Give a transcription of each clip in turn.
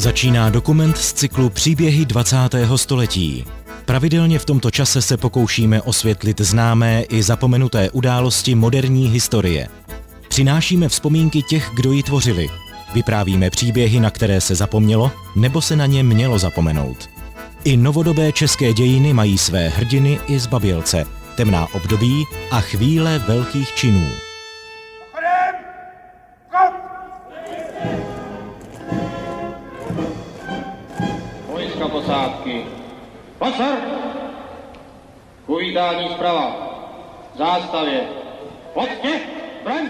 Začíná dokument z cyklu Příběhy 20. století. Pravidelně v tomto čase se pokoušíme osvětlit známé i zapomenuté události moderní historie. Přinášíme vzpomínky těch, kdo ji tvořili. Vyprávíme příběhy, na které se zapomnělo, nebo se na ně mělo zapomenout. I novodobé české dějiny mají své hrdiny i zbabělce, temná období a chvíle velkých činů. Vojska posádky. Pozor! Uvítání zprava. Zástavě. Pojďte! Braň!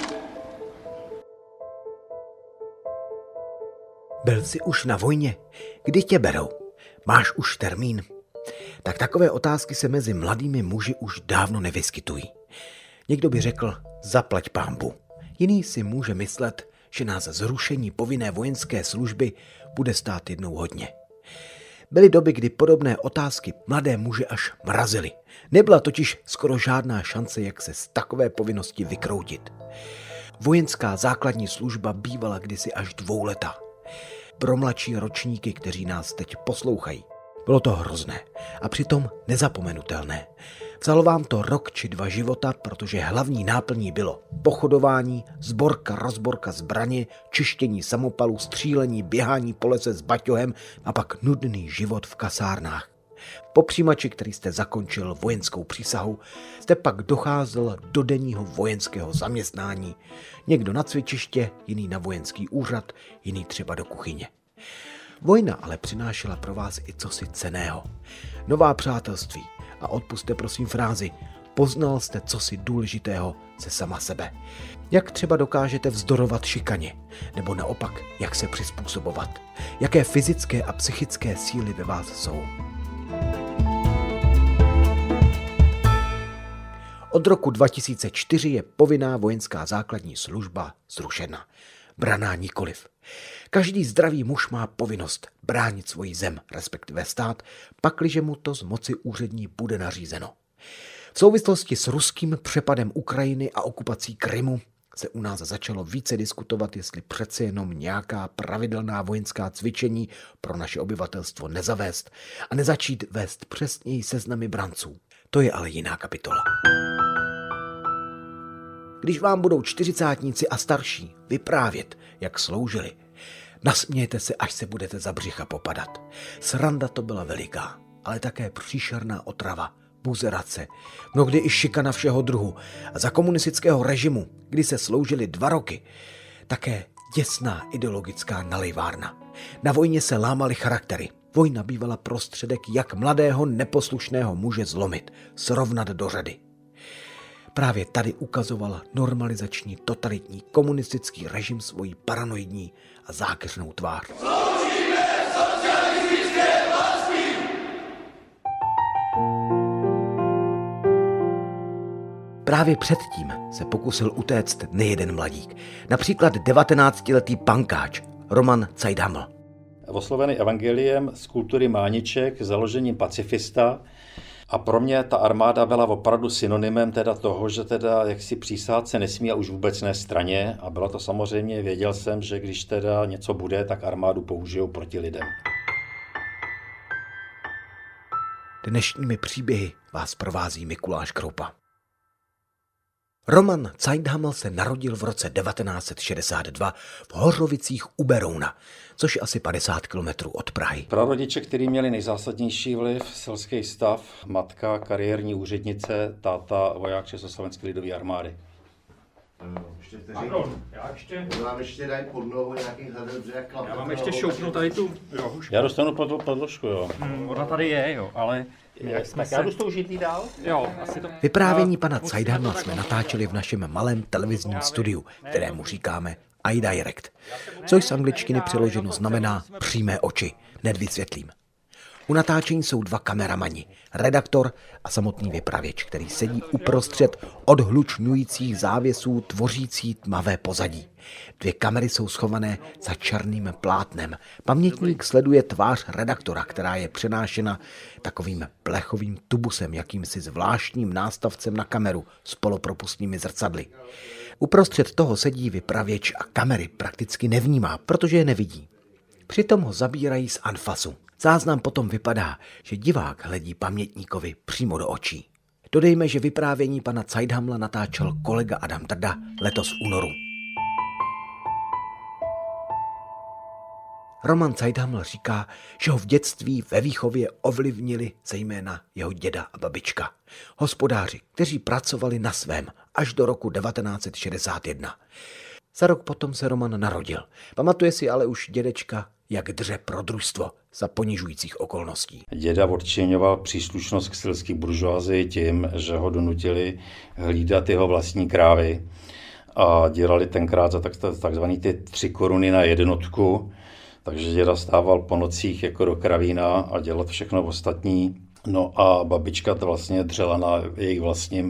Byl jsi už na vojně? Kdy tě berou? Máš už termín? Tak takové otázky se mezi mladými muži už dávno nevyskytují. Někdo by řekl, zaplať pánbu. Jiný si může myslet, že nás zrušení povinné vojenské služby bude stát jednou hodně. Byly doby, kdy podobné otázky mladé muže až mrazily. Nebyla totiž skoro žádná šance, jak se z takové povinnosti vykroutit. Vojenská základní služba bývala kdysi až 2letá. Pro mladší ročníky, kteří nás teď poslouchají, bylo to hrozné a přitom nezapomenutelné. Vzalo vám to rok či 2 života, protože hlavní náplní bylo pochodování, sborka, rozborka zbraně, čištění samopalu, střílení, běhání po lese s baťohem a pak nudný život v kasárnách. Po přijímači, který jste zakončil vojenskou přísahu, jste pak docházel do denního vojenského zaměstnání. Někdo na cvičiště, jiný na vojenský úřad, jiný třeba do kuchyně. Vojna ale přinášela pro vás i cosi cenného. Nová přátelství a odpusťte prosím frázi, poznal jste cosi důležitého ze sama sebe. Jak třeba dokážete vzdorovat šikaně, nebo naopak, jak se přizpůsobovat. Jaké fyzické a psychické síly ve vás jsou. Od roku 2004 je povinná vojenská základní služba zrušena. Branná nikoliv. Každý zdravý muž má povinnost bránit svoji zem, respektive stát, pakliže mu to z moci úřední bude nařízeno. V souvislosti s ruským přepadem Ukrajiny a okupací Krymu se u nás začalo více diskutovat, jestli přece jenom nějaká pravidelná vojenská cvičení pro naše obyvatelstvo nezavést a nezačít vést přesněji seznamy branců. To je ale jiná kapitola. Když vám budou 40tníci a starší vyprávět, jak sloužili, nasmějete se, až se budete za břicha popadat. Sranda to byla veliká, ale také příšerná otrava, buzerace, mnohdy i šikana všeho druhu. A za komunistického režimu, kdy se sloužili 2 roky, také děsná ideologická nalejvárna. Na vojně se lámaly charaktery. Vojna bývala prostředek, jak mladého neposlušného muže zlomit, srovnat do řady. Právě tady ukazovala normalizační totalitní komunistický režim svoji paranoidní a zákeřnou tvář. Sloužíme socialistické vlasti! Právě předtím se pokusil utéct nejeden mladík. Například 19letý pankáč Roman Zeidhaml. Oslovený evangeliem z kultury Mániček, založením pacifista. A pro mě ta armáda byla opravdu synonymem teda toho, že teda jaksi přísát se nesmí a už vůbec ne straně. A bylo to samozřejmě, věděl jsem, že když teda něco bude, tak armádu použijou proti lidem. Dnešními příběhy vás provází Mikuláš Kroupa. Roman Zeidhaml se narodil v roce 1962 v Hořovicích u Berouna, což je asi 50 kilometrů od Prahy. Prarodiče, kteří měli nejzásadnější vliv, selský stav, matka, kariérní úřednice, táta, voják Československé lidové armády. Vám ještě dají podlohu nějaký hledel břeh. Já vám ještě šoupnu tady tu rohušku. Já dostanu podložku, jo. Ona tady je, jo, ale... Já jdu s tou židlí dál? Jo, asi to... Vyprávění pana Zeidhamla jsme natáčeli v našem malém televizním studiu, kterému říkáme iDirect, což z angličtiny přeloženo znamená přímé oči, hned vysvětlím. U natáčení jsou 2 kameramani, redaktor a samotný vypravěč, který sedí uprostřed odhlučňujících závěsů tvořící tmavé pozadí. 2 kamery jsou schované za černým plátnem. Pamětník sleduje tvář redaktora, která je přenášena takovým plechovým tubusem, jakýmsi zvláštním nástavcem na kameru s polopropustnými zrcadly. Uprostřed toho sedí vypravěč a kamery prakticky nevnímá, protože je nevidí. Přitom ho zabírají z anfasu. Záznam potom vypadá, že divák hledí pamětníkovi přímo do očí. Dodejme, že vyprávění pana Zeithamla natáčel kolega Adam Drda letos v únoru. Roman Zeithaml říká, že ho v dětství ve výchově ovlivnili zejména jeho děda a babička. Hospodáři, kteří pracovali na svém až do roku 1961. Za rok potom se Roman narodil. Pamatuje si ale už dědečka, jak dře pro družstvo za ponižujících okolností. Děda odčiňoval příslušnost k sylské buržoazii tím, že ho donutili hlídat jeho vlastní krávy a dělali tenkrát za takzvané ty 3 koruny na jednotku. Takže děda stával po nocích jako do kravína a dělat všechno ostatní. No a babička to vlastně dřela na jejich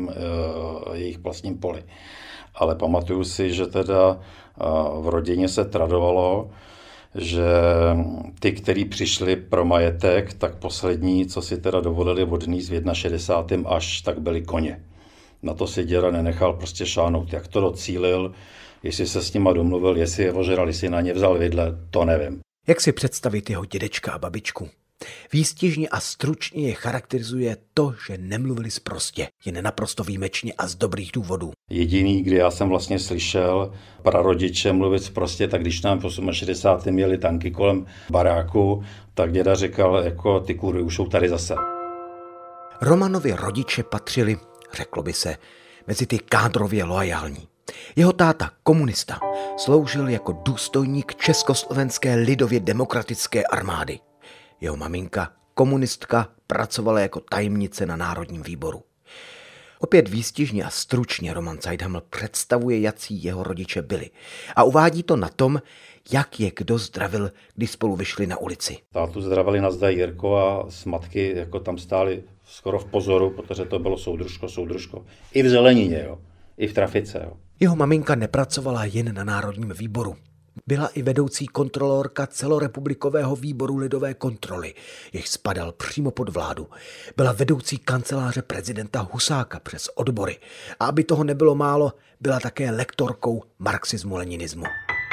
vlastním poli. Ale pamatuju si, že teda v rodině se tradovalo, že ty, kteří přišli pro majetek, tak poslední, co si teda dovolili odníst v 61. až, tak byli koně. Na to si děda nenechal prostě šáhnout. Jak to docílil, jestli se s nima domluvil, jestli je ožral, jestli na ně vzal vidle, to nevím. Jak si představit jeho dědečka a babičku? Výstižně a stručně je charakterizuje to, že nemluvili sprostě, jen naprosto výjimečně a z dobrých důvodů. Jediný, kdy já jsem vlastně slyšel prarodiče mluvit sprostě, tak když nám v 68. měli tanky kolem baráku, tak děda říkal, jako ty kurvy už jsou tady zase. Romanovi rodiče patřili, řeklo by se, mezi ty kádrově loajální. Jeho táta, komunista, sloužil jako důstojník Československé lidově demokratické armády. Jeho maminka, komunistka, pracovala jako tajemnice na Národním výboru. Opět výstižně a stručně Roman Zeithaml představuje, jací jeho rodiče byli. A uvádí to na tom, jak je kdo zdravil, když spolu vyšli na ulici. Tátu zdravili na zde Jirko a s matky jako tam stáli skoro v pozoru, protože to bylo soudružko. I v zelenině, jo. I v trafice. Jo. Jeho maminka nepracovala jen na Národním výboru. Byla i vedoucí kontrolorka celorepublikového výboru lidové kontroly, jež spadal přímo pod vládu. Byla vedoucí kanceláře prezidenta Husáka přes odbory. A aby toho nebylo málo, byla také lektorkou marxismu-leninismu.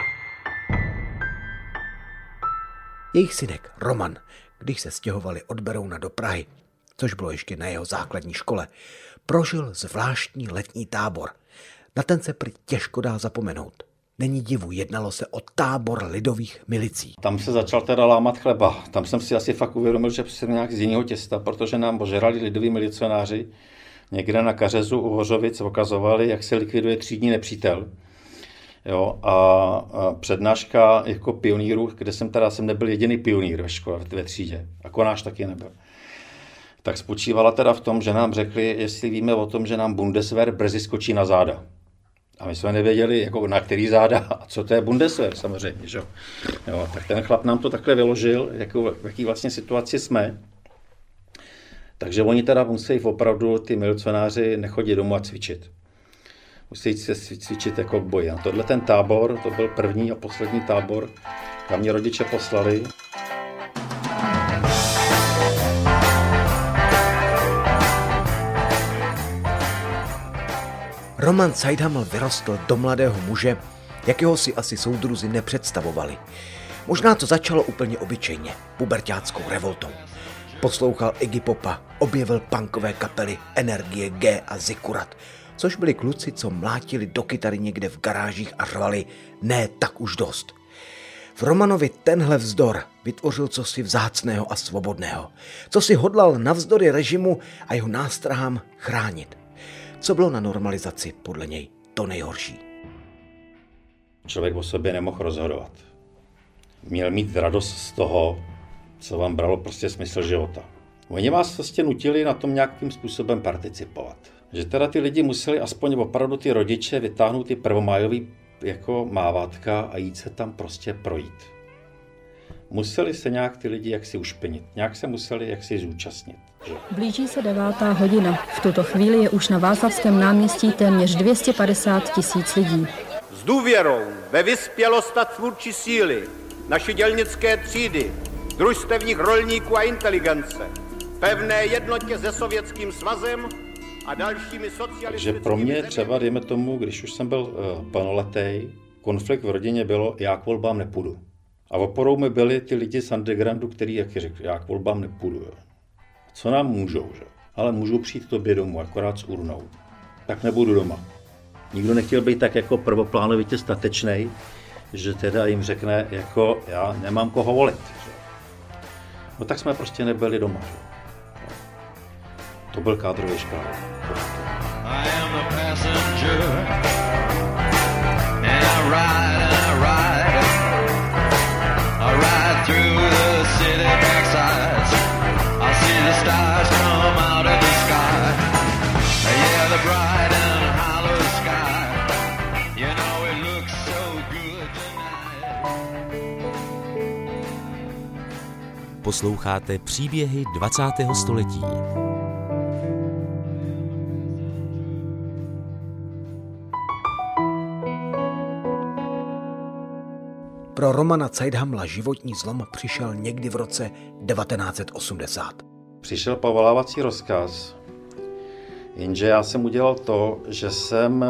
Jejich synek Roman, když se stěhovali od Berouna do Prahy, což bylo ještě na jeho základní škole, prožil zvláštní letní tábor. Na ten se prý těžko dá zapomenout. Není divu, jednalo se o tábor lidových milicí. Tam se začal teda lámat chleba. Tam jsem si asi fakt uvědomil, že jsem nějak z jiného těsta, protože nám ožrali lidoví milicionáři. Někde na Kařezu u Hořovic ukazovali, jak se likviduje třídní nepřítel. Jo, a přednáška jako pionýrů, kde jsem nebyl jediný pionýr ve škole, ve třídě. A konáš taky nebyl. Tak spočívala teda v tom, že nám řekli, jestli víme o tom, že nám Bundeswehr brzy skočí na záda. A my jsme nevěděli, jako na který záda a co to je Bundeswehr samozřejmě. Že? Jo, tak ten chlap nám to takhle vyložil, v jaký vlastně situaci jsme. Takže oni teda musí opravdu, ty milicionáři, nechodit domů a cvičit. Musí se cvičit jako v boji. A tohle ten tábor, to byl první a poslední tábor, kam mě rodiče poslali. Roman Zeithaml vyrostl do mladého muže, jakého si asi soudruzi nepředstavovali. Možná to začalo úplně obyčejně, puberťáckou revoltou. Poslouchal Iggy Popa, objevil punkové kapely Energie G a Zikurat, což byli kluci, co mlátili do kytary někde v garážích a řvali ne, tak už dost. V Romanovi tenhle vzdor vytvořil cosi vzácného a svobodného, co si hodlal navzdory režimu a jeho nástrahám chránit. Co bylo na normalizaci podle něj to nejhorší? Člověk o sobě nemohl rozhodovat. Měl mít radost z toho, co vám bralo prostě smysl života. Oni vás prostě nutili na tom nějakým způsobem participovat. Že teda ty lidi museli aspoň opravdu ty rodiče vytáhnout ty prvomájový jako mávátka a jít se tam prostě projít. Museli se nějak ty lidi jaksi ušpinit, nějak se museli jaksi zúčastnit. Že? Blíží se 9. hodina. V tuto chvíli je už na Václavském náměstí téměř 250 000 lidí. S důvěrou ve vyspělost a tvůrčí síly naší dělnické třídy, družstevních rolníků a inteligence, pevné jednotě se Sovětským svazem a dalšími socialistickými Takže pro mě třeba, dejme tomu, když už jsem byl plnoletý, konflikt v rodině bylo, já k volbám nepůjdu. A oporou mi byli ty lidi z undergroundu, který, jak řekl, já k volbám nepůjdu. Jo. Co nám můžou, že? Ale můžou přijít k tobě domů, akorát s urnou. Tak nebudu doma. Nikdo nechtěl být tak jako prvoplánovitě statečnej, že teda jim řekne, jako já nemám koho volit. Že? No tak jsme prostě nebyli doma. Že? To byl kádrový škál. I am the passenger and I ride through the city backsides. I see the stars come out of the sky. Yeah, the bright and hollow sky. You know it looks so good tonight. Posloucháte příběhy 20. století. Pro Romana Zeithamla životní zlom přišel někdy v roce 1980. Přišel povolávací rozkaz, jenže já jsem udělal to, že jsem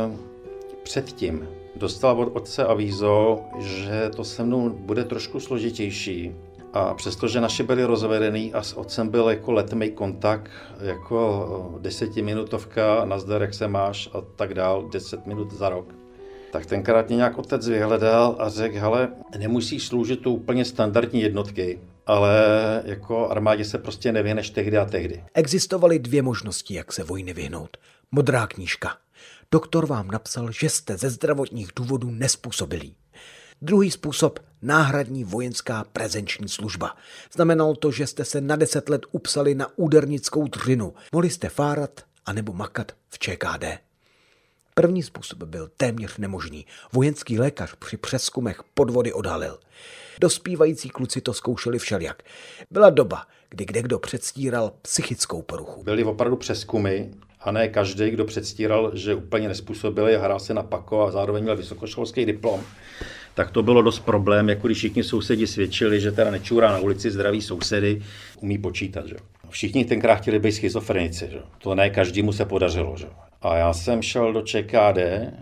předtím dostal od otce avízo, že to se mnou bude trošku složitější. A přestože naši byli rozvedený a s otcem byl jako letmý kontakt, jako 10minutovka, nazdar, jak se máš a tak dál, 10 minut za rok. Tak tenkrát mě nějak otec vyhledal a řekl, hele, nemusíš sloužit to úplně standardní jednotky, ale jako armádě se prostě nevyhneš tehdy a tehdy. Existovaly dvě možnosti, jak se vojny vyhnout. Modrá knížka. Doktor vám napsal, že jste ze zdravotních důvodů nezpůsobilí. Druhý způsob, náhradní vojenská prezenční služba. Znamenalo to, že jste se na 10 let upsali na údernickou dřinu. Mohli jste fárat anebo makat v ČKD. První způsob byl téměř nemožný. Vojenský lékař při přezkumech podvody odhalil. Dospívající kluci to zkoušeli všelijak. Byla doba, kdy kdekdo předstíral psychickou poruchu. Byly opravdu přezkumy a ne každý, kdo předstíral, že úplně nezpůsobili a hrál se na pako a zároveň měl vysokoškolský diplom. Tak to bylo dost problém, jako když všichni sousedi svědčili, že teda nečůrá na ulici, zdraví sousedy, umí počítat. Že? Všichni tenkrát chtěli být schizofrenici. Že? To ne každému se podařilo. Že? A já jsem šel do ČKD,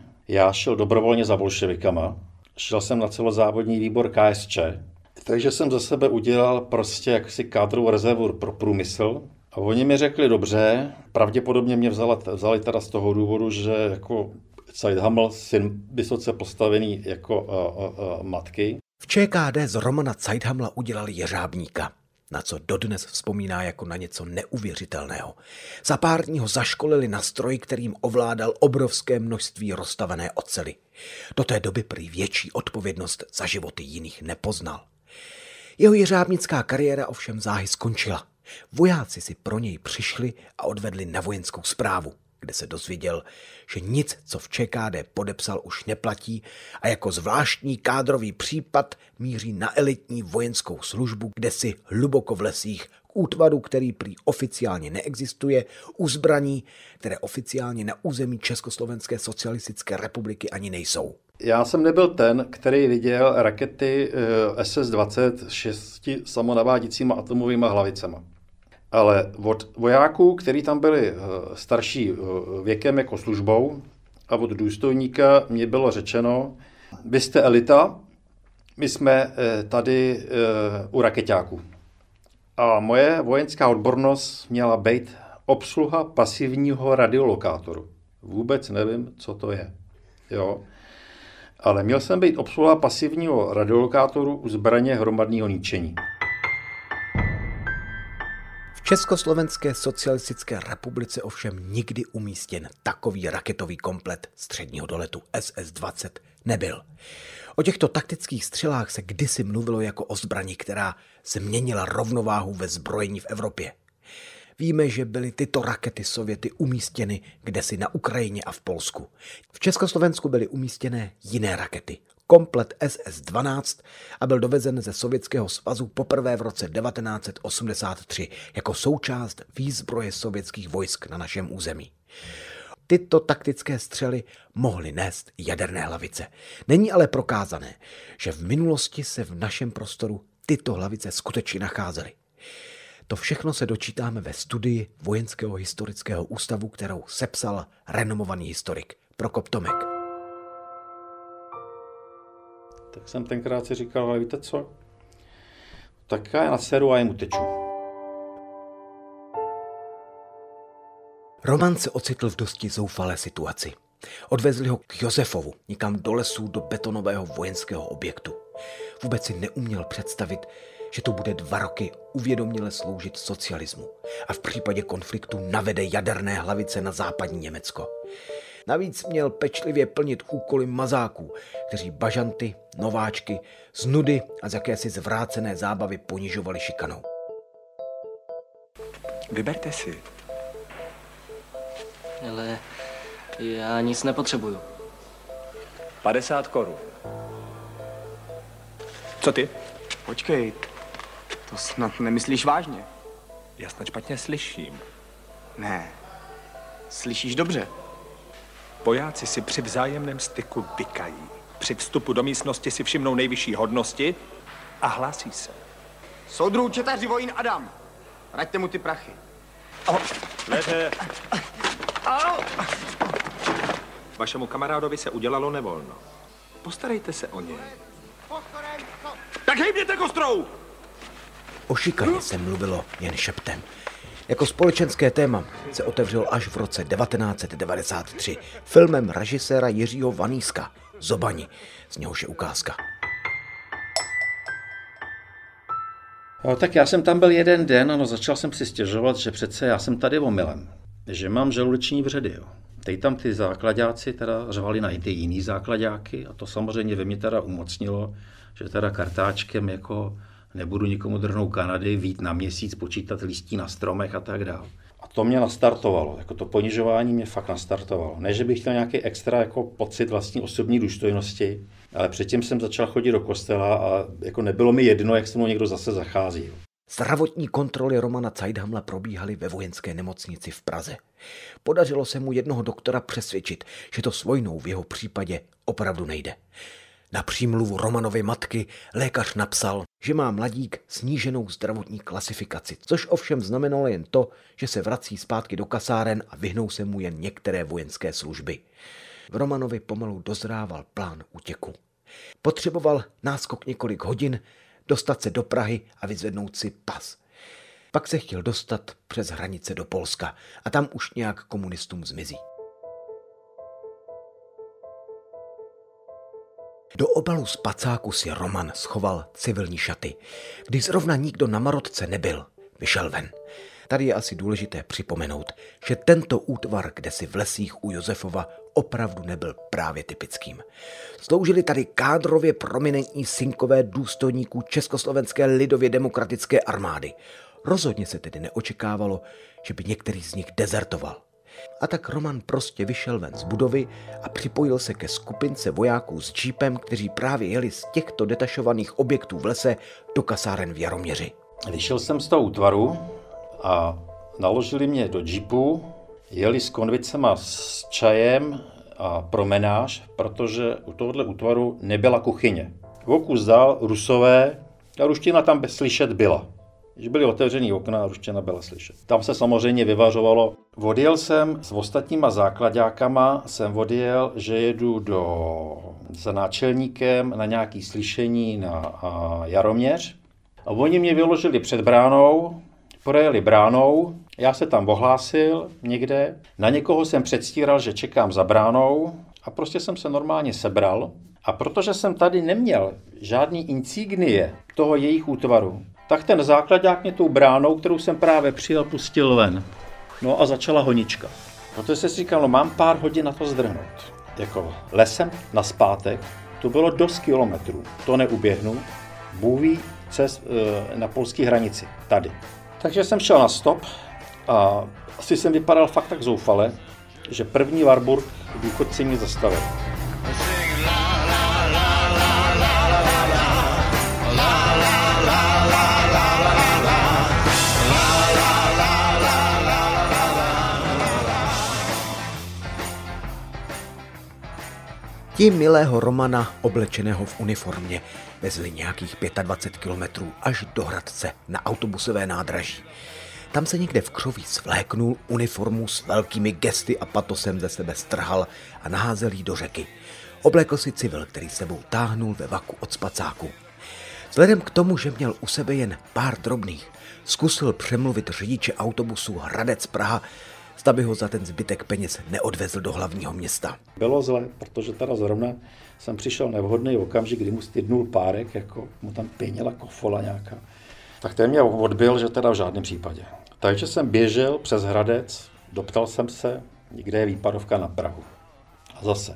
já šel dobrovolně za bolševikama, šel jsem na celozávodní výbor KSČ, takže jsem za sebe udělal prostě jaksi kádrovou rezervu pro průmysl. A oni mi řekli, dobře, pravděpodobně mě vzali teda z toho důvodu, že jako Zeithaml, syn vysoce postavený jako matky. V ČKD z Romana Zeithamla udělali jeřábníka, na co dodnes vzpomíná jako na něco neuvěřitelného. Za pár dní ho zaškolili na stroj, kterým ovládal obrovské množství rozstavené oceli. Do té doby prý větší odpovědnost za životy jiných nepoznal. Jeho jeřábnická kariéra ovšem záhy skončila. Vojáci si pro něj přišli a odvedli na vojenskou správu, kde se dozvěděl, že nic, co v ČKD podepsal, už neplatí a jako zvláštní kádrový případ míří na elitní vojenskou službu, kde si hluboko v lesích k útvaru, který prý oficiálně neexistuje, u zbraní, které oficiálně na území Československé socialistické republiky ani nejsou. Já jsem nebyl ten, který viděl rakety SS-20 s 6 samonavádícíma atomovými hlavicema. Ale od vojáků, kteří tam byli starší věkem jako službou a od důstojníka mě bylo řečeno, vy jste elita, my jsme tady u rakeťáků. A moje vojenská odbornost měla být obsluha pasivního radiolokátoru. Vůbec nevím, co to je. Jo. Ale měl jsem být obsluha pasivního radiolokátoru u zbraně hromadného ničení. V Československé socialistické republice ovšem nikdy umístěn takový raketový komplet středního doletu SS-20 nebyl. O těchto taktických střelách se kdysi mluvilo jako o zbrani, která změnila rovnováhu ve zbrojení v Evropě. Víme, že byly tyto rakety Sověty umístěny kdesi na Ukrajině a v Polsku. V Československu byly umístěné jiné rakety. Komplet SS-12 a byl dovezen ze Sovětského svazu poprvé v roce 1983 jako součást výzbroje sovětských vojsk na našem území. Tyto taktické střely mohly nést jaderné hlavice. Není ale prokázané, že v minulosti se v našem prostoru tyto hlavice skutečně nacházely. To všechno se dočítáme ve studii Vojenského historického ústavu, kterou sepsal renomovaný historik Prokop Tomek. Tak jsem tenkrát si říkal, ale víte co? Tak já na dceru a jim uteču. Roman se ocitl v dosti zoufalé situaci. Odvezli ho k Josefovu, někam do lesů, do betonového vojenského objektu. Vůbec si neuměl představit, že to bude 2 roky uvědoměle sloužit socialismu a v případě konfliktu navede jaderné hlavice na západní Německo. Navíc měl pečlivě plnit úkoly mazáků, kteří bažanty, nováčky, z nudy a z jakési zvrácené zábavy ponižovali šikanou. Vyberte si. Ale já nic nepotřebuju. 50 korun. Co ty? Počkej, to snad nemyslíš vážně? Já snad špatně slyším. Ne, slyšíš dobře. Vojáci si při vzájemném styku vykají. Při vstupu do místnosti si všimnou nejvyšší hodnosti a hlásí se. Soudruh četaři vojín Adam, vraťte mu ty prachy. Leže. Vašemu kamarádovi se udělalo nevolno. Postarejte se o něj. Tak hejbněte kostrou! O šikaně se mluvilo jen šeptem. Jako společenské téma se otevřel až v roce 1993 filmem režiséra Jiřího Vaníska Zobani, z něhož je ukázka. No, tak já jsem tam byl jeden den a začal jsem si stěžovat, že přece já jsem tady omylem, že mám žaludeční vředy. Jo. Teď tam ty základáci teda řvali na ty jiný základáky a to samozřejmě ve mě teda umocnilo, že teda kartáčkem jako nebudu nikomu drhnout Kanady, vít na měsíc, počítat listí na stromech a tak dále. A to mě nastartovalo, jako to ponižování mě fakt nastartovalo. Ne, že bych chtěl nějaký extra jako pocit vlastní osobní důstojnosti, ale předtím jsem začal chodit do kostela a jako nebylo mi jedno, jak se mnou někdo zase zachází. Zdravotní kontroly Romana Zeidhamla probíhaly ve vojenské nemocnici v Praze. Podařilo se mu jednoho doktora přesvědčit, že to s vojnou v jeho případě opravdu nejde. Na přímluvu Romanovy matky lékař napsal, že má mladík sníženou zdravotní klasifikaci, což ovšem znamenalo jen to, že se vrací zpátky do kasáren a vyhnou se mu jen některé vojenské služby. V Romanovi pomalu dozrával plán útěku. Potřeboval náskok několik hodin, dostat se do Prahy a vyzvednout si pas. Pak se chtěl dostat přes hranice do Polska a tam už nějak komunistům zmizí. Do obalu spacáku si Roman schoval civilní šaty. Když zrovna nikdo na Marotce nebyl, vyšel ven. Tady je asi důležité připomenout, že tento útvar, kde si v lesích u Josefova, opravdu nebyl právě typickým. Sloužili tady kádrově prominentní synkové důstojníků Československé lidově demokratické armády. Rozhodně se tedy neočekávalo, že by některý z nich dezertoval. A tak Roman prostě vyšel ven z budovy a připojil se ke skupince vojáků s džípem, kteří právě jeli z těchto detašovaných objektů v lese do kasáren v Jaroměři. Vyšel jsem z toho útvaru a naložili mě do džipu, jeli s konvicema s čajem a promenáž, protože u tohohle útvaru nebyla kuchyně. Vokus dál Rusové a ruština tam slyšet byla. Když byly otevřený okna a ruština byla slyšet. Tam se samozřejmě vyvařovalo. Odjel jsem s ostatníma základákama, že jedu za náčelníkem na nějaké slyšení na Jaroměř. A oni mě vyložili před bránou, projeli bránou, já se tam ohlásil někde, na někoho jsem předstíral, že čekám za bránou a prostě jsem se normálně sebral. A protože jsem tady neměl žádný insignie toho jejich útvaru, tak ten základák mě tou bránou, kterou jsem právě přijel, pustil ven. No a začala honička. Protože jsem si říkal, no mám pár hodin na to zdrhnout. Jako lesem naspátek, to bylo dost kilometrů, to neuběhnu, Bůh ví, na polské hranici, tady. Takže jsem šel na stop a asi jsem vypadal fakt tak zoufale, že první Warburg důchodci mě zastavil. Ti milého Romana, oblečeného v uniformě, vezli nějakých 25 kilometrů až do Hradce na autobusové nádraží. Tam se někde v křoví svléknul, uniformu s velkými gesty a patosem ze sebe strhal a naházel jí do řeky. Oblékl si civil, který sebou táhnul ve vaku od spacáku. Vzhledem k tomu, že měl u sebe jen pár drobných, zkusil přemluvit řidiče autobusu Hradec Praha, zda by ho za ten zbytek peněz neodvezl do hlavního města. Bylo zle, protože teda zrovna jsem přišel nevhodný okamžik, kdy mu stydnul párek, jako mu tam pěnila kofola nějaká. Tak ten mě odbil, že teda v žádném případě. Takže jsem běžel přes Hradec, doptal jsem se, kde je výpadovka na Prahu. A zase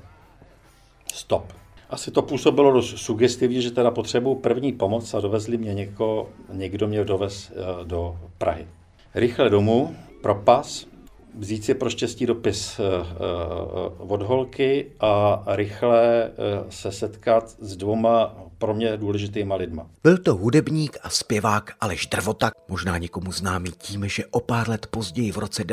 stop. Asi to působilo dost sugestivně, že teda potřebuji první pomoc a dovezli mě někdo mě dovez do Prahy. Rychle domů, pro pas, vzít si pro štěstí dopis od holky a rychle se setkat s 2 pro mě důležitýma lidma. Byl to hudebník a zpěvák Aleš Drvota, možná někomu známý tím, že o pár let později v roce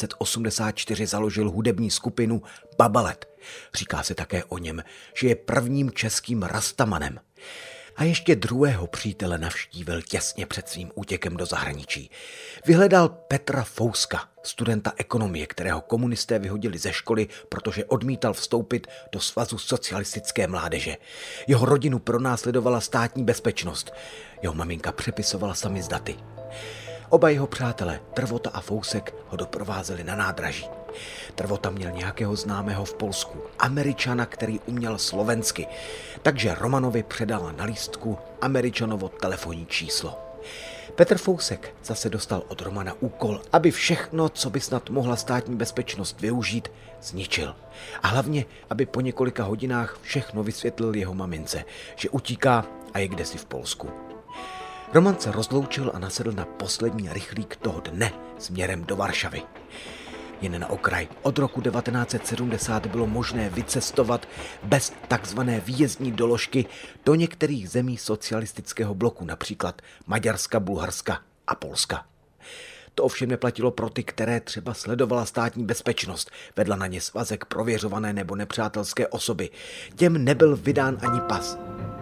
1984 založil hudební skupinu Babalet. Říká se také o něm, že je prvním českým rastamanem. A ještě druhého přítele navštívil těsně před svým útěkem do zahraničí. Vyhledal Petra Fouska, studenta ekonomie, kterého komunisté vyhodili ze školy, protože odmítal vstoupit do Svazu socialistické mládeže. Jeho rodinu pronásledovala státní bezpečnost. Jeho maminka přepisovala samizdaty. Oba jeho přátelé, Drvota a Fousek, ho doprovázeli na nádraží. Drvota měl nějakého známého v Polsku, Američana, který uměl slovensky, takže Romanovi předala na lístku Američanovo telefonní číslo. Petr Fousek zase dostal od Romana úkol, aby všechno, co by snad mohla státní bezpečnost využít, zničil. A hlavně, aby po několika hodinách všechno vysvětlil jeho mamince, že utíká a je kdesi v Polsku. Roman se rozloučil a nasedl na poslední rychlík toho dne směrem do Varšavy. Jen na okraj, od roku 1970 bylo možné vycestovat bez takzvané výjezdní doložky do některých zemí socialistického bloku, například Maďarska, Bulharska a Polska. To ovšem neplatilo pro ty, které třeba sledovala státní bezpečnost, vedla na ně svazek prověřované nebo nepřátelské osoby. Těm nebyl vydán ani pas.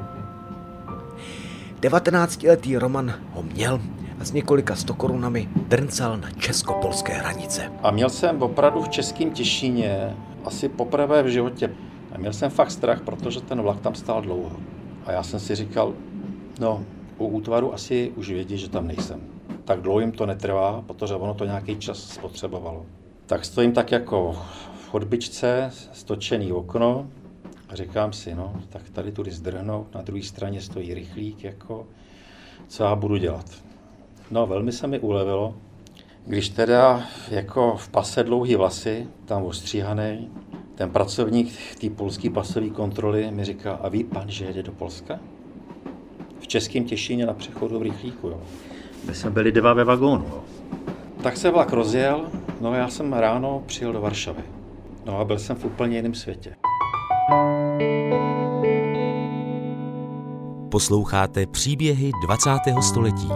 19letý Roman ho měl a s několika 100 korunami drncal na česko-polské hranice. A měl jsem opravdu v Českém Těšíně asi poprvé v životě. A měl jsem fakt strach, protože ten vlak tam stál dlouho. A já jsem si říkal, no, u útvaru asi už vědí, že tam nejsem. Tak dlouho jim to netrvá, protože ono to nějaký čas spotřebovalo. Tak stojím tak jako v chodbičce, stočený okno, a říkám si, no, tak tady tudy zdrhnout, na druhé straně stojí rychlík, jako, co já budu dělat. No, velmi se mi ulevilo, když teda jako v pase dlouhý vlasy, tam ostříhaný, ten pracovník té polské pasové kontroly mi říká, a ví pan, že jede do Polska? V Českém Těšíně na přechodu v rychlíku, jo. My jsme byli 2 ve vagónu, jo. Tak se vlak rozjel, no já jsem ráno přijel do Varšavy. No a byl jsem v úplně jiném světě. Posloucháte příběhy 20. století.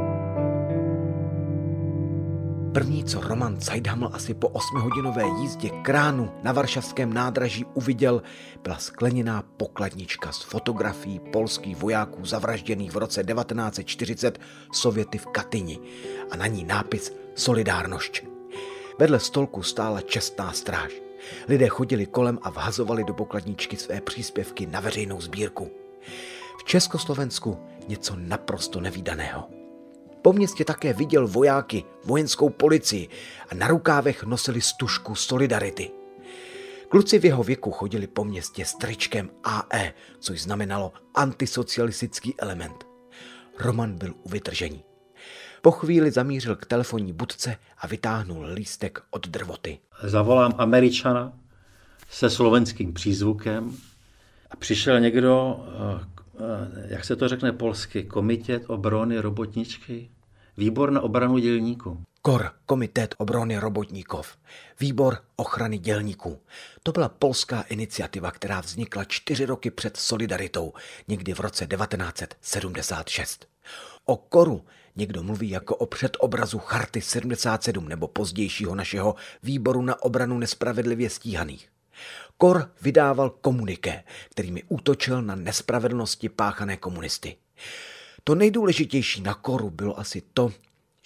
První, co Roman Zeidhaml asi po 8hodinové jízdě kránu na varšavském nádraží uviděl, byla skleněná pokladnička s fotografií polských vojáků zavražděných v roce 1940 Sověty v Katyni a na ní nápis Solidárnosť. Vedle stolku stála čestná stráž. Lidé chodili kolem a vhazovali do pokladničky své příspěvky na veřejnou sbírku. V Československu něco naprosto nevídaného. Po městě také viděl vojáky, vojenskou policii a na rukávech nosili stužku Solidarity. Kluci v jeho věku chodili po městě s tričkem AE, což znamenalo antisocialistický element. Roman byl u vytržení. Po chvíli zamířil k telefonní budce a vytáhnul lístek od Drvoty. Zavolám Američana se slovenským přízvukem a přišel někdo, jak se to řekne polsky, Komitet obrany robotničky, výbor na obranu dělníků. KOR, Komitet obrany robotníkov, výbor ochrany dělníků. To byla polská iniciativa, která vznikla 4 roky před Solidaritou, někdy v roce 1976. O KORu někdo mluví jako o předobrazu Charty 77 nebo pozdějšího našeho výboru na obranu nespravedlivě stíhaných. KOR vydával komuniké, kterými útočil na nespravedlnosti páchané komunisty. To nejdůležitější na KORu bylo asi to,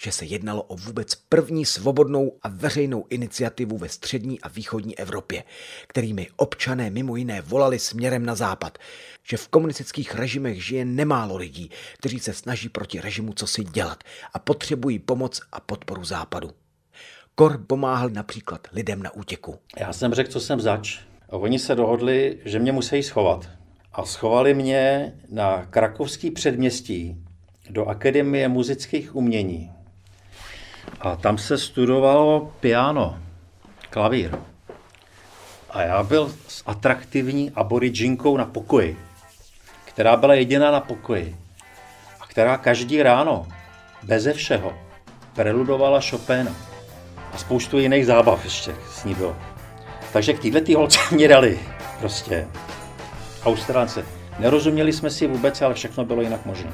že se jednalo o vůbec první svobodnou a veřejnou iniciativu ve střední a východní Evropě, kterými občané mimo jiné volali směrem na západ, že v komunistických režimech žije nemálo lidí, kteří se snaží proti režimu cosi dělat a potřebují pomoc a podporu západu. KOR pomáhal například lidem na útěku. Já jsem řekl, co jsem zač. A oni se dohodli, že mě musí schovat. A schovali mě na krakovský předměstí do Akademie muzických umění. A tam se studovalo piano, klavír. A já byl s atraktivní aboridžinkou na pokoji, která byla jediná na pokoji a která každý ráno, beze všeho, preludovala Chopina. A spoustu jiných zábav ještě s ní bylo. Takže k této holce mě dali prostě Australance. Nerozuměli jsme si vůbec, ale všechno bylo jinak možné.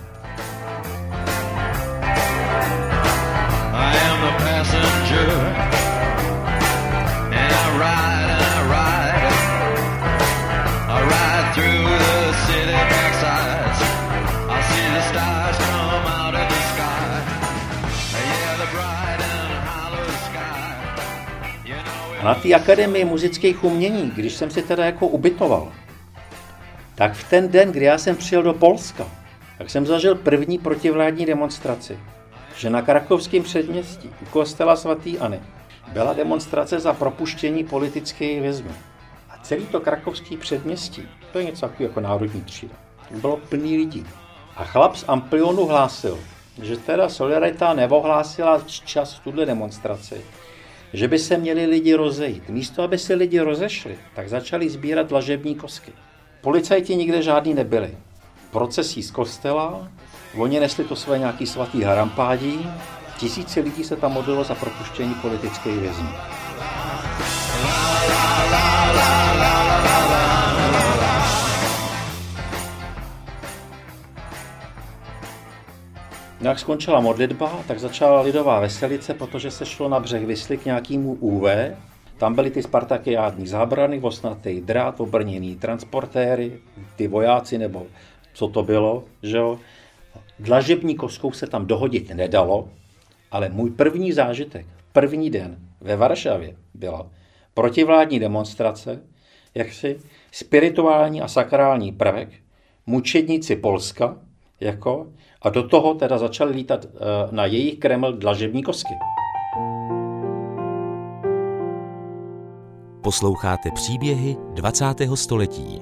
Na té Akademii muzických umění, když jsem si teda jako ubytoval, tak v ten den, kdy já jsem přijel do Polska, tak jsem zažil první protivládní demonstraci, že na krakovském předměstí u kostela svatý Anny byla demonstrace za propuštění politických vězňů. A celý to krakovský předměstí, to je něco jako národní třída, bylo plný lidí. A chlap z Amplionu hlásil, že teda Solidarita neohlásila čas tuhle demonstraci, že by se měli lidi rozejít. Místo, aby se lidi rozešli, tak začali sbírat dlažební kostky. Policajti nikde žádný nebyli. Procesí z kostela, oni nesli to své nějaký svatý harampádí, tisíce lidí se tam modlilo za propuštění politických vězňů. Jak skončila modlitba, tak začala lidová veselice, protože se šlo na břeh Visly k nějakému UV. Tam byly ty spartakiádní zábrany, osnatý drát, obrněný transportéry, ty vojáci, nebo co to bylo, že jo. Dlažební kostkou se tam dohodit nedalo, ale můj první zážitek, první den ve Varšavě byla protivládní demonstrace, jaksi spirituální a sakrální prvek, mučedníci Polska, jako, a do toho teda začali lítat na jejich Kreml dlažební kostky. Posloucháte příběhy 20. století.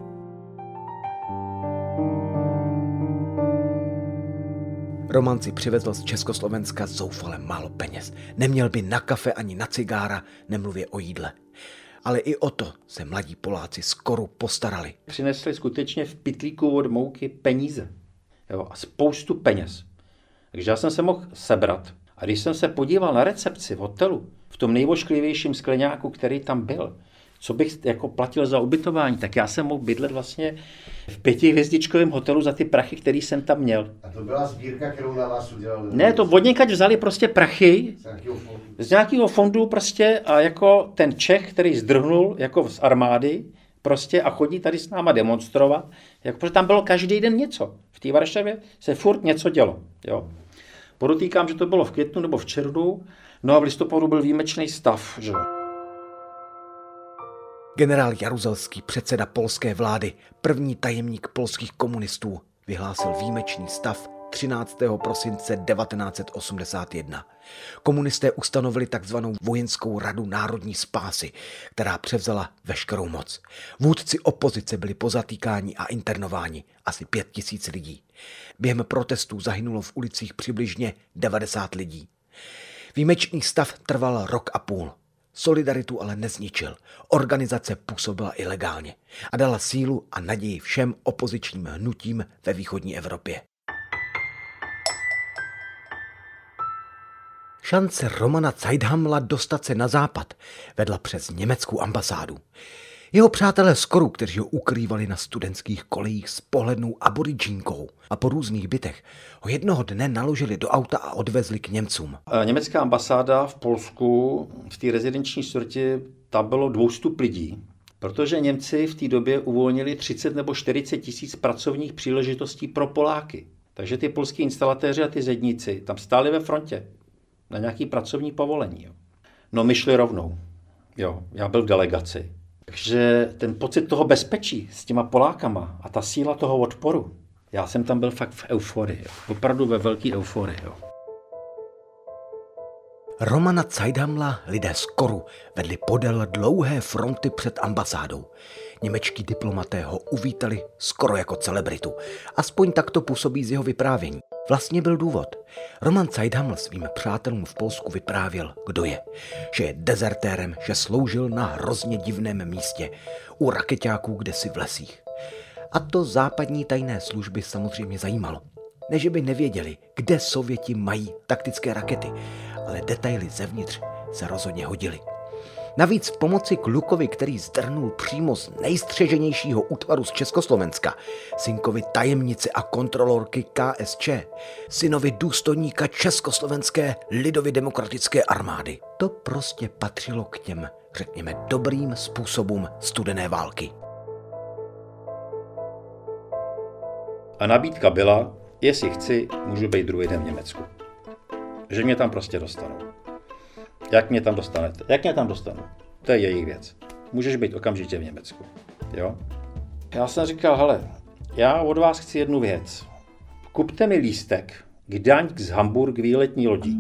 Roman si přivezl z Československa zoufale málo peněz. Neměl by na kafe ani na cigára, nemluvě o jídle. Ale i o to se mladí Poláci z KORu postarali. Přinesli skutečně v pytlíku od mouky peníze. Jo, a spoustu peněz. Takže já jsem se mohl sebrat. A když jsem se podíval na recepci v hotelu, v tom nejvošklivějším skleňáku, který tam byl, co bych jako platil za ubytování, tak já jsem mohl bydlet vlastně v 5hvězdičkovém hotelu za ty prachy, který jsem tam měl. A to byla sbírka, kterou na vás udělali? Ne, to od někaď vzali prostě prachy z nějakého fondu prostě a jako ten Čech, který zdrhnul jako z armády prostě a chodí tady s náma demonstrovat, jako, protože tam bylo každý den něco. V té Varšavě se furt něco dělo. Jo. Podotýkám, že to bylo v květnu nebo v červnu, no a v listopadu byl výjimečný stav. Že? Generál Jaruzelský, předseda polské vlády, první tajemník polských komunistů, vyhlásil výjimečný stav 13. prosince 1981. Komunisté ustanovili takzvanou vojenskou radu národní spásy, která převzala veškerou moc. Vůdci opozice byli pozatýkáni a internováni, asi 5 000 lidí. Během protestů zahynulo v ulicích přibližně 90 lidí. Výjimečný stav trval 1,5 roku. Solidaritu ale nezničil. Organizace působila ilegálně a dala sílu a naději všem opozičním hnutím ve východní Evropě. Šance Romana Zeithamla dostat se na západ vedla přes německou ambasádu. Jeho přátelé z KORu, kteří ho ukrývali na studentských kolejích s pohlednou aboridžínkou a po různých bytech, ho jednoho dne naložili do auta a odvezli k Němcům. Německá ambasáda v Polsku, v té rezidenční čtvrti, tam bylo 200 lidí, protože Němci v té době uvolnili 30 nebo 40 tisíc pracovních příležitostí pro Poláky. Takže ty polský instalatéři a ty zedníci tam stáli ve frontě. na nějaký pracovní povolení. Jo. No my šli rovnou. Jo, já byl v delegaci. Takže ten pocit toho bezpečí s těma Polákama a ta síla toho odporu, já jsem tam byl fakt v euforii. Jo. Opravdu ve velké euforii. Jo. Romana Zeithamla lidé z Koru vedli podél dlouhé fronty před ambasádou. Němečtí diplomaté ho uvítali skoro jako celebritu. Aspoň tak to působí z jeho vyprávění. Vlastně byl důvod. Roman Zeithaml svým přátelům v Polsku vyprávěl, kdo je. Že je dezertérem, že sloužil na hrozně divném místě, u rakeťáků kdesi v lesích. A to západní tajné služby samozřejmě zajímalo. Ne, že by nevěděli, kde Sověti mají taktické rakety, ale detaily zevnitř se rozhodně hodily. Navíc v pomoci k Lukovi, který zdrhnul přímo z nejstřeženějšího útvaru z Československa, synkovi tajemnice a kontrolorky KSČ, synovi důstojníka Československé lidově demokratické armády. To prostě patřilo k těm, řekněme, dobrým způsobům studené války. A nabídka byla, jestli chci, můžu být druhý den v Německu. Že mě tam prostě dostanou. Jak mě tam dostanete? Jak mě tam dostanu? To je jejich věc. Můžeš být okamžitě v Německu. Jo? Já jsem říkal, hele, já od vás chci jednu věc. Kupte mi lístek Gdaňsk z Hamburg výletní lodí.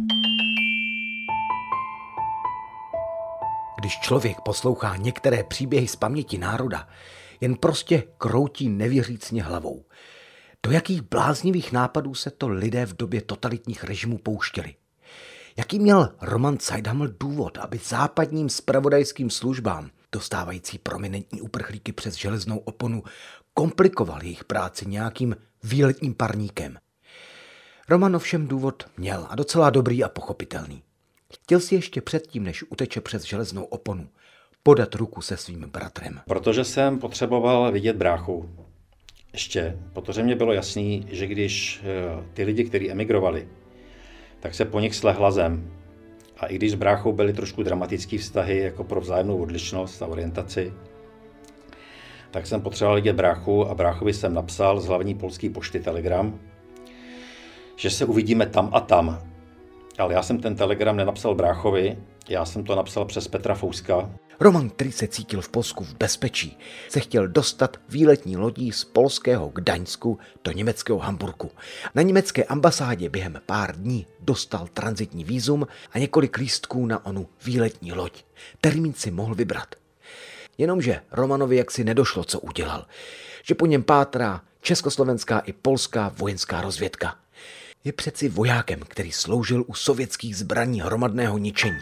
Když člověk poslouchá některé příběhy z paměti národa, jen prostě kroutí nevěřícně hlavou. Do jakých bláznivých nápadů se to lidé v době totalitních režimů pouštěli? Jaký měl Roman Zeithaml důvod, aby západním zpravodajským službám, dostávající prominentní uprchlíky přes železnou oponu, komplikoval jejich práci nějakým výletním parníkem? Roman ovšem důvod měl a docela dobrý a pochopitelný. Chtěl si ještě předtím, než uteče přes železnou oponu, podat ruku se svým bratrem. Protože jsem potřeboval vidět bráchu. Ještě, protože mě bylo jasný, že když ty lidi, kteří emigrovali, tak se po nich slehla zem. A i když s bráchou byly trošku dramatické vztahy, jako pro vzájemnou odlišnost a orientaci, tak jsem potřeboval vidět bráchu a bráchovi jsem napsal z hlavní polské pošty telegram, že se uvidíme tam a tam. Ale já jsem ten telegram nenapsal bráchovi, já jsem to napsal přes Petra Fouska. Roman, který se cítil v Polsku v bezpečí, se chtěl dostat výletní lodí z polského Gdaňsku do německého Hamburku. Na německé ambasádě během pár dní dostal tranzitní vízum a několik lístků na onu výletní loď. Termín si mohl vybrat. Jenomže Romanovi jaksi nedošlo, co udělal. Že po něm pátrá československá i polská vojenská rozvědka. Je přeci vojákem, který sloužil u sovětských zbraní hromadného ničení.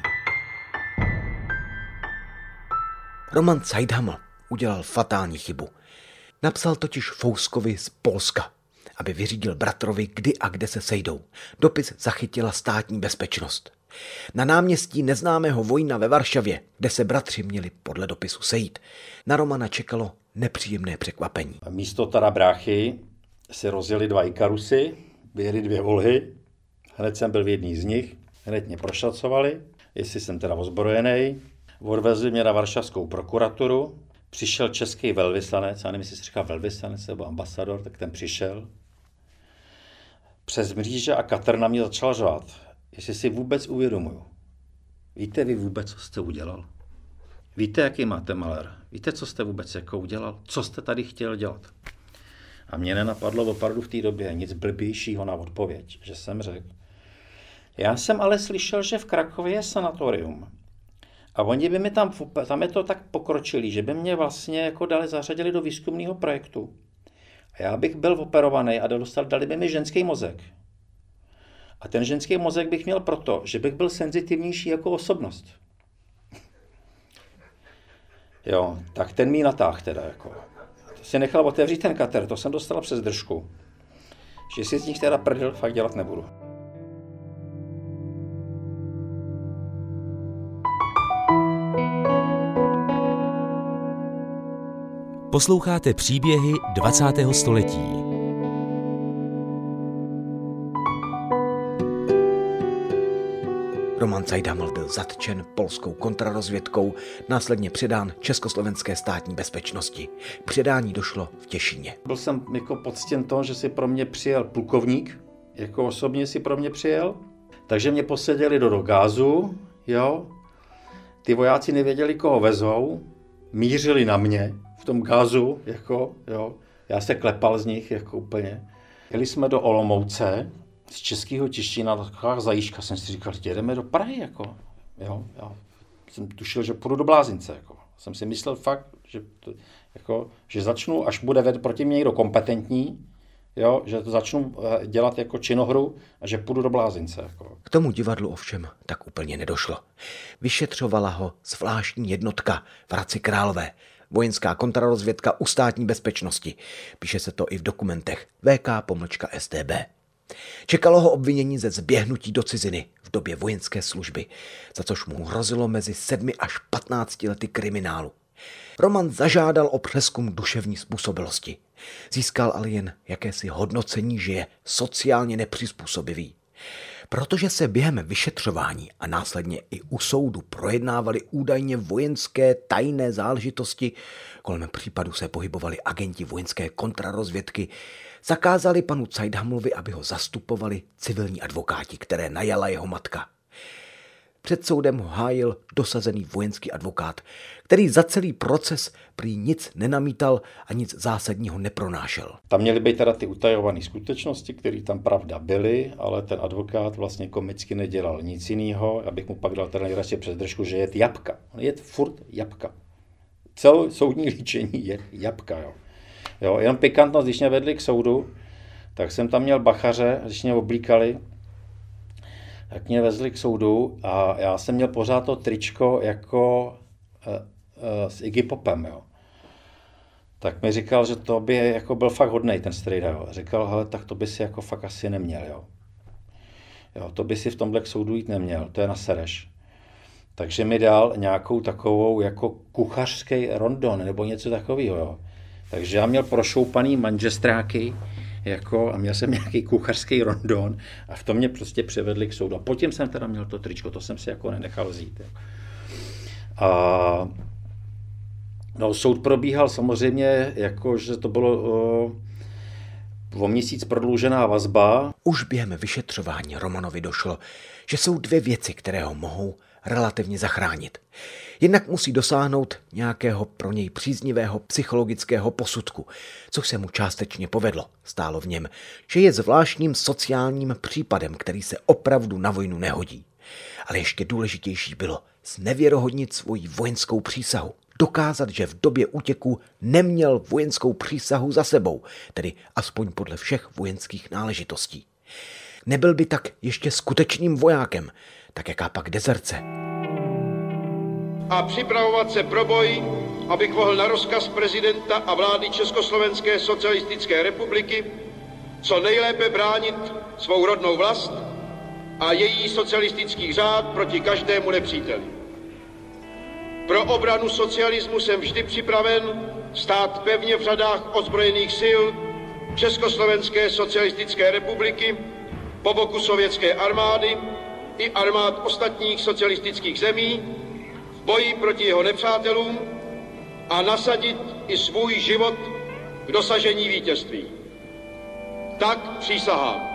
Roman Zeithaml udělal fatální chybu. Napsal totiž Fouskovi z Polska, aby vyřídil bratrovi, kdy a kde se sejdou. Dopis zachytila státní bezpečnost. Na náměstí neznámého vojína ve Varšavě, kde se bratři měli podle dopisu sejít, na Romana čekalo nepříjemné překvapení. Místo teda bráchy se rozjeli 2 Ikarusy, vyjeli 2 Volhy, hned jsem byl v jedný z nich, hned mě prošacovali, jestli jsem teda ozbrojený. Odvezli mě na varšavskou prokuraturu, přišel český velvyslanec, já nevím, jestli se říká velvyslanec nebo ambasador, tak ten přišel. Přes mříže a katr na mě začal řvát, jestli si vůbec uvědomuju. Víte vy vůbec, co jste udělal? Víte, jaký máte malér? Víte, co jste vůbec jako udělal? Co jste tady chtěl dělat? A mě nenapadlo opravdu v té době nic blbějšího na odpověď, že jsem řekl. Já jsem ale slyšel, že v Krakově je sanatorium. A oni by mi tam je to tak pokročilý, že by mě vlastně jako zařadili do výzkumného projektu. A já bych byl operovaný a dali by mi ženský mozek. A ten ženský mozek bych měl proto, že bych byl senzitivnější jako osobnost. Jo, tak ten mý natáh teda jako. To si nechal otevřít ten kater, to jsem dostal přes držku. Že si z nich teda prdel fakt dělat nebudu. Posloucháte příběhy 20. století. Roman Zeithaml byl zatčen polskou kontrarozvědkou, následně předán Československé státní bezpečnosti. K předání došlo v Těšíně. Byl jsem jako poctěn to, že si pro mě přijel plukovník, jako osobně si pro mě přijel. Takže mě poseděli do gázu, jo. Ty vojáci nevěděli, koho vezou, mířili na mě v tom gázu, jako, jo. Já se klepal z nich, jako úplně. Jeli jsme do Olomouce, z Českého Těšína, taková zajížka, jsem si říkal, že jedeme do Prahy, jako, jo. Já jsem tušil, že půjdu do Blázince, jako. Jsem si myslel fakt, že začnu, až bude proti mě někdo kompetentní, jo, že to začnu dělat jako činohru a že půjdu do Blázince. Jako. K tomu divadlu ovšem tak úplně nedošlo. Vyšetřovala ho zvláštní jednotka v Hradci Králové, vojenská kontrarozvědka u státní bezpečnosti. Píše se to i v dokumentech VK-StB. Čekalo ho obvinění ze zběhnutí do ciziny v době vojenské služby, za což mu hrozilo mezi 7 až 15 lety kriminálu. Roman zažádal o přezkum duševní způsobilosti. Získal ale jen jakési hodnocení, že je sociálně nepřizpůsobivý. Protože se během vyšetřování a následně i u soudu projednávaly údajně vojenské tajné záležitosti, kolem případu se pohybovali agenti vojenské kontrarozvědky, zakázali panu Zeidhamlovi, aby ho zastupovali civilní advokáti, které najala jeho matka. Před soudem ho hájil dosazený vojenský advokát, který za celý proces prý nic nenamítal a nic zásadního nepronášel. Tam měly být teda ty utajované skutečnosti, které tam pravda byly, ale ten advokát vlastně komicky nedělal nic jiného. Abych mu pak dal teda nejradši přes držku, že je jabka. On je furt jabka. Celé soudní líčení je jabka. Jo, jenom pikantnost, když mě vedli k soudu, tak jsem tam měl bachaře, když mě oblíkali, tak mě vezli k soudu a já jsem měl pořád to tričko jako s Iggy Popem, jo. Tak mi říkal, že to by jako byl fakt hodnej ten strejda, jo. Říkal, hele, tak to by si jako fakt asi neměl, jo. Jo, to by si v tomhle k soudu jít neměl, to je na sereš. Takže mi dal nějakou takovou jako kuchařský rondon nebo něco takového, jo. Takže já měl prošoupaný manžestráky, jako, a měl jsem nějaký kuchařský rondon a v tom mě prostě převedli k soudu. A potom jsem teda měl to tričko, to jsem si jako nenechal vzít. A no, soud probíhal samozřejmě, jako, že to bylo o měsíc prodloužená vazba. Už během vyšetřování Romanovi došlo, že jsou 2 věci, které ho mohou relativně zachránit. Jednak musí dosáhnout nějakého pro něj příznivého psychologického posudku, což se mu částečně povedlo. Stálo v něm, že je zvláštním sociálním případem, který se opravdu na vojnu nehodí. Ale ještě důležitější bylo znevěrohodnit svoji vojenskou přísahu. Dokázat, že v době útěku neměl vojenskou přísahu za sebou, tedy aspoň podle všech vojenských náležitostí. Nebyl by tak ještě skutečným vojákem, tak jaká pak dezerce. A připravovat se pro boj, abych mohl na rozkaz prezidenta a vlády Československé socialistické republiky co nejlépe bránit svou rodnou vlast a její socialistický řád proti každému nepříteli. Pro obranu socialismu jsem vždy připraven stát pevně v řadách ozbrojených sil Československé socialistické republiky po boku sovětské armády i armád ostatních socialistických zemí v boji proti jeho nepřátelům a nasadit i svůj život k dosažení vítězství. Tak přísahám.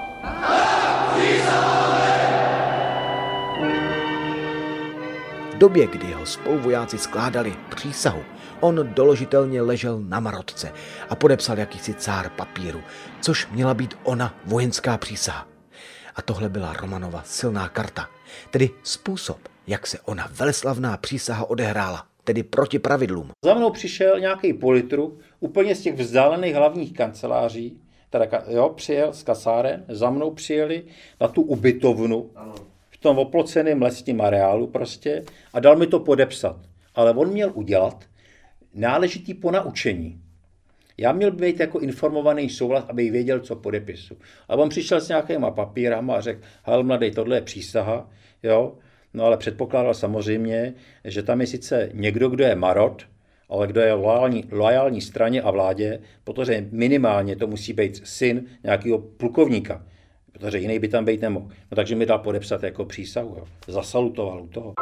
V době, kdy jeho spoluvojáci skládali přísahu, on doložitelně ležel na marotce a podepsal jakýsi cár papíru, což měla být ona vojenská přísaha. A tohle byla Romanova silná karta, tedy způsob, jak se ona veleslavná přísaha odehrála, tedy proti pravidlům. Za mnou přišel nějaký politruk, úplně z těch vzdálených hlavních kanceláří, teda, jo, přijel z kasáren, za mnou přijeli na tu ubytovnu, v tom oploceném lesním areálu prostě, a dal mi to podepsat. Ale on měl udělat náležitý ponaučení. Já měl být jako informovaný souhlas, abych věděl, co podepisu. A on přišel s nějakýma papírama a řekl, hele mladej, tohle je přísaha, jo. No ale předpokládal samozřejmě, že tam je sice někdo, kdo je marot, ale kdo je loajální straně a vládě, protože minimálně to musí být syn nějakého plukovníka, protože jiný by tam být nemohl. No takže mi dal podepsat jako přísahu, jo. Zasalutoval u toho.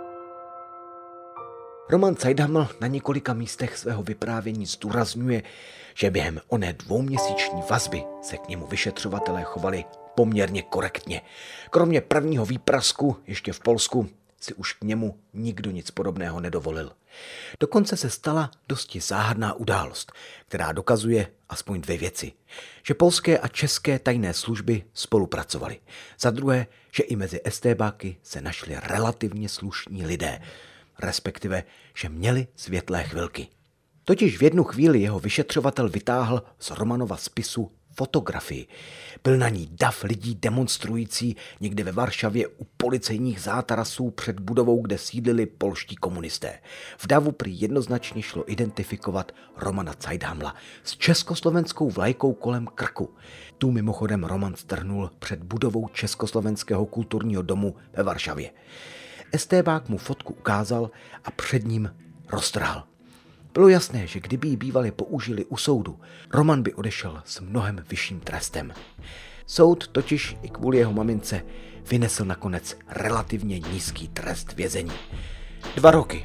Roman Zeidhaml na několika místech svého vyprávění zdůrazňuje, že během oné 2měsíční vazby se k němu vyšetřovatelé chovali poměrně korektně. Kromě prvního výprasku, ještě v Polsku, si už k němu nikdo nic podobného nedovolil. Dokonce se stala dosti záhadná událost, která dokazuje aspoň 2 věci. Že polské a české tajné služby spolupracovaly. Za druhé, že i mezi estébáky se našli relativně slušní lidé, respektive, že měli světlé chvilky. Totiž v jednu chvíli jeho vyšetřovatel vytáhl z Romanova spisu fotografii. Byl na ní dav lidí demonstrující někde ve Varšavě u policejních zátarasů před budovou, kde sídlili polští komunisté. V davu prý jednoznačně šlo identifikovat Romana Zeidhamla s československou vlajkou kolem krku. Tu mimochodem Roman strhnul před budovou Československého kulturního domu ve Varšavě. Estébák mu fotku ukázal a před ním roztrhal. Bylo jasné, že kdyby ji bývali použili u soudu, Roman by odešel s mnohem vyšším trestem. Soud totiž i kvůli jeho mamince vynesl nakonec relativně nízký trest vězení. 2 roky.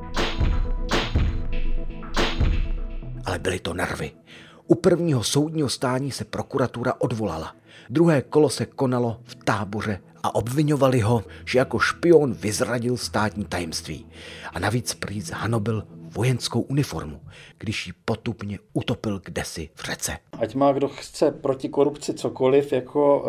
Ale byly to nervy. U prvního soudního stání se prokuratura odvolala. Druhé kolo se konalo v Táboře a obviňovali ho, že jako špion vyzradil státní tajemství. A navíc prý zhanobil vojenskou uniformu, když ji potupně utopil kdesi v řece. Ať má kdo chce proti korupci cokoliv, jako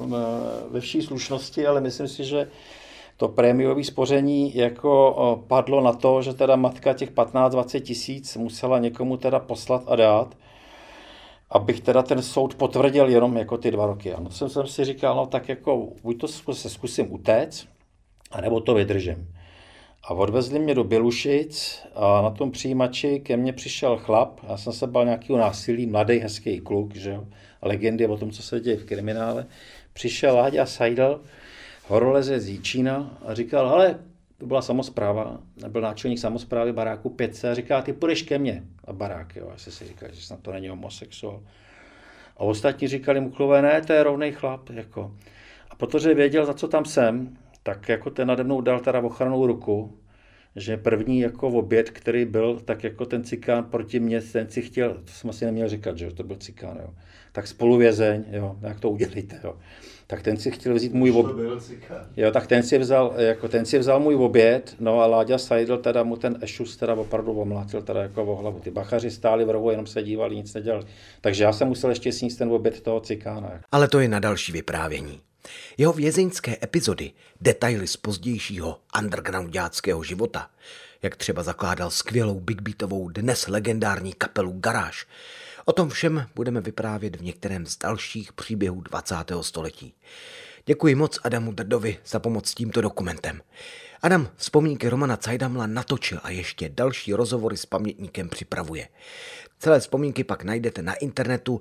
ve vší slušnosti, ale myslím si, že to prémiové spoření jako padlo na to, že teda matka těch 15-20 tisíc musela někomu teda poslat a dát, abych teda ten soud potvrdil jenom jako ty 2 roky. Ano, jsem si říkal, no tak jako buď to se zkusím utéct, anebo to vydržím. A odvezli mě do Bělušic a na tom přijímači ke mně přišel chlap, já jsem se bál nějakého násilí, mladý, hezký kluk, že jo, legendy o tom, co se děje v kriminále. Přišel Láďa Seidl, horolezec z Jíčína a říkal, hele, to byla samospráva, byl náčelník samosprávy baráku 5C a říká, ty půjdeš ke mně na barák, jo, já jsem si říkal, že snad to není homosexuál. A ostatní říkali Muchlové, ne, to je rovnej chlap, jako. A protože věděl, za co tam jsem, tak jako ten nade mnou dal teda ochrannou ruku, že první jako oběd, který byl, tak jako ten cikán proti mně, ten si chtěl, to jsem asi neměl říkat, že to byl cikán, jo. Tak spoluvězeň, jo, jak to udělíte, jo. Tak ten si chtěl vzít můj oběd. Jo, tak ten si vzal můj oběd, no a Láďa Seidl teda mu ten ešus teda opravdu omlátil teda jako o hlavu. Ty bachaři stáli v rohu, jenom se dívali, nic nedělali. Takže já jsem musel ještě sníst ten oběd toho cikána. Ale to je na další vyprávění. Jeho vězeňské epizody, detaily z pozdějšího undergroundáckého života, jak třeba zakládal skvělou big beatovou dnes legendární kapelu Garáž, o tom všem budeme vyprávět v některém z dalších příběhů 20. století. Děkuji moc Adamu Drdovi za pomoc s tímto dokumentem. Adam vzpomínky Romana Zeidhamla natočil a ještě další rozhovory s pamětníkem připravuje. Celé vzpomínky pak najdete na internetu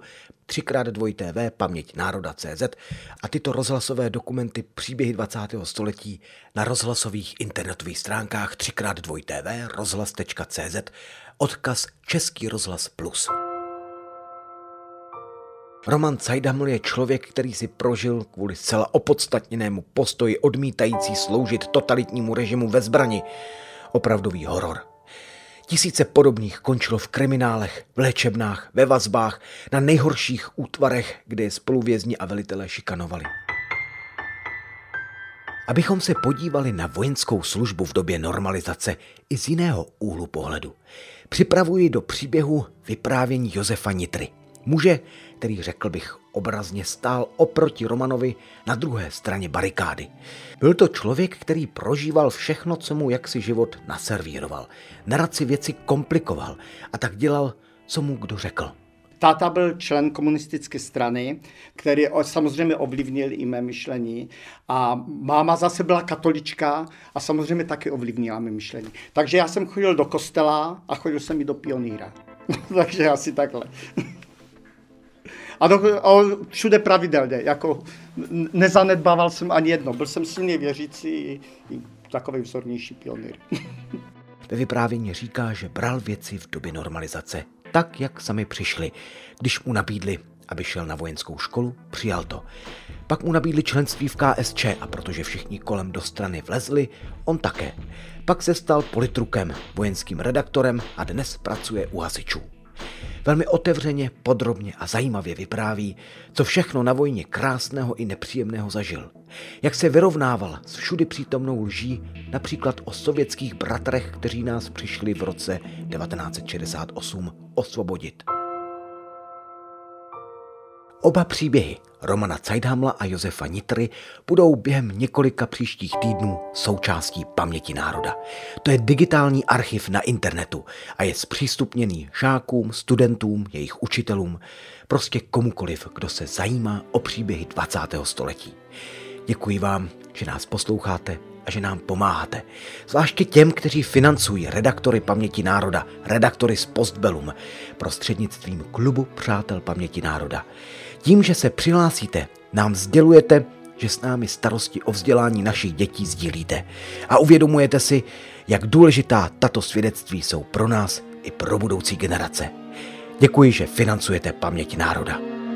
3x2tv paměťnároda.cz a tyto rozhlasové dokumenty příběhy 20. století na rozhlasových internetových stránkách 3x2tv rozhlas.cz, odkaz Český rozhlas plus. Roman Zeidhaml je člověk, který si prožil kvůli zcela opodstatněnému postoji odmítající sloužit totalitnímu režimu ve zbrani opravdový horor. Tisíce podobných končilo v kriminálech, v léčebnách, ve vazbách, na nejhorších útvarech, kde je spoluvězni a velitelé šikanovali. Abychom se podívali na vojenskou službu v době normalizace i z jiného úhlu pohledu, připravuji do příběhu vyprávění Josefa Nitry. Muže, který, řekl bych, obrazně stál oproti Romanovi na druhé straně barikády. Byl to člověk, který prožíval všechno, co mu jaksi život naservíroval. Nerad si věci komplikoval a tak dělal, co mu kdo řekl. Táta byl člen komunistické strany, který samozřejmě ovlivnil i mé myšlení. A máma zase byla katolička a samozřejmě taky ovlivnila mé myšlení. Takže já jsem chodil do kostela a chodil jsem i do pionýra. Takže asi takhle. A všude pravidelně, jako nezanedbával jsem ani jedno. Byl jsem silně věřící i takový vzornější pionýr. Ve vyprávění říká, že bral věci v době normalizace tak, jak sami přišli. Když mu nabídli, aby šel na vojenskou školu, přijal to. Pak mu nabídli členství v KSČ a protože všichni kolem do strany vlezli, on také. Pak se stal politrukem, vojenským redaktorem a dnes pracuje u hasičů. Velmi otevřeně, podrobně a zajímavě vypráví, co všechno na vojně krásného i nepříjemného zažil. Jak se vyrovnával s všudy přítomnou lží, například o sovětských bratrech, kteří nás přišli v roce 1968 osvobodit. Oba příběhy Romana Zeithamla a Josefa Nitry budou během několika příštích týdnů součástí Paměti národa. To je digitální archiv na internetu a je zpřístupněný žákům, studentům, jejich učitelům, prostě komukoliv, kdo se zajímá o příběhy 20. století. Děkuji vám, že nás posloucháte a že nám pomáháte. Zvláště těm, kteří financují redaktory Paměti národa, redaktory z Postbellum, prostřednictvím Klubu přátel Paměti národa. Tím, že se přihlásíte, nám sdělujete, že s námi starosti o vzdělání našich dětí sdílíte a uvědomujete si, jak důležitá tato svědectví jsou pro nás i pro budoucí generace. Děkuji, že financujete Paměť národa.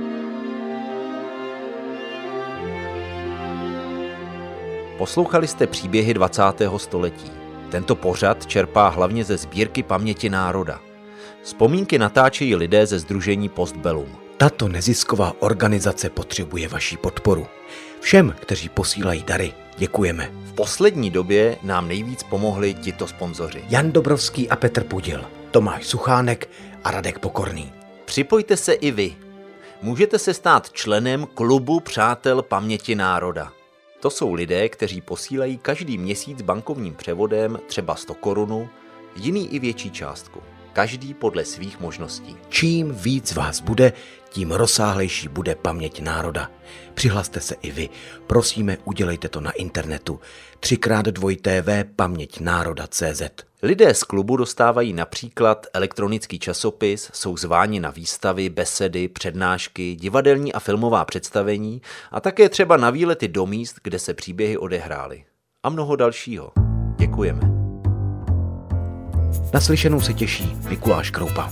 Poslouchali jste příběhy 20. století. Tento pořad čerpá hlavně ze sbírky Paměti národa. Vzpomínky natáčejí lidé ze sdružení Postbellum. Tato nezisková organizace potřebuje vaši podporu. Všem, kteří posílají dary, děkujeme. V poslední době nám nejvíc pomohli tito sponzoři. Jan Dobrovský a Petr Pudil, Tomáš Suchánek a Radek Pokorný. Připojte se i vy. Můžete se stát členem Klubu přátel Paměti národa. To jsou lidé, kteří posílají každý měsíc bankovním převodem třeba 100 korun, jiný i větší částku. Každý podle svých možností. Čím víc vás bude, tím rozsáhlejší bude Paměť národa. Přihlaste se i vy. Prosíme, udělejte to na internetu. 3x2 paměťnároda.cz. Lidé z klubu dostávají například elektronický časopis, jsou zváni na výstavy, besedy, přednášky, divadelní a filmová představení a také třeba na výlety do míst, kde se příběhy odehrály. A mnoho dalšího. Děkujeme. Naslyšenou se těší Mikuláš Kroupa.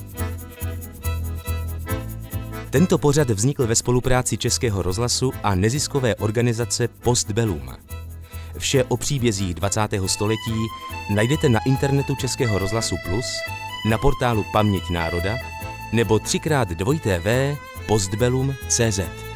Tento pořad vznikl ve spolupráci Českého rozhlasu a neziskové organizace Postbellum. Vše o příbězích 20. století najdete na internetu Českého rozhlasu Plus, na portálu Paměť národa nebo 3x2 postbellum.cz.